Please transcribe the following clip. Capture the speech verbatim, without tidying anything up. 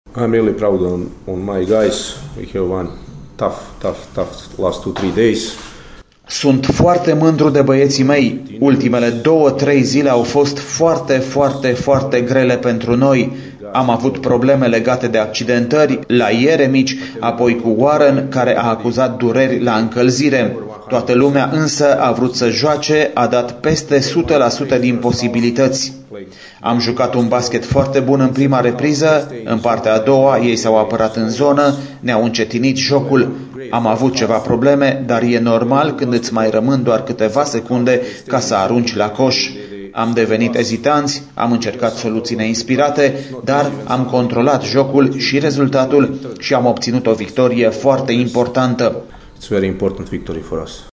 I'm really proud on, on my guys. We have one tough, tough, tough last two, three days. Sunt foarte mândru de băieții mei. Ultimele două, trei zile au fost foarte, foarte, foarte grele pentru noi. Am avut probleme legate de accidentări la Ieremici, apoi cu Warren, care a acuzat dureri la încălzire. Toată lumea însă a vrut să joace, a dat peste o sută la sută din posibilități. Am jucat un basket foarte bun în prima repriză, în partea a doua ei s-au apărat în zonă, ne-au încetinit jocul. Am avut ceva probleme, dar e normal când îți mai rămân doar câteva secunde ca să arunci la coș. Am devenit ezitanți, am încercat soluții neinspirate, dar am controlat jocul și rezultatul și am obținut o victorie foarte importantă. It's very important victory for us.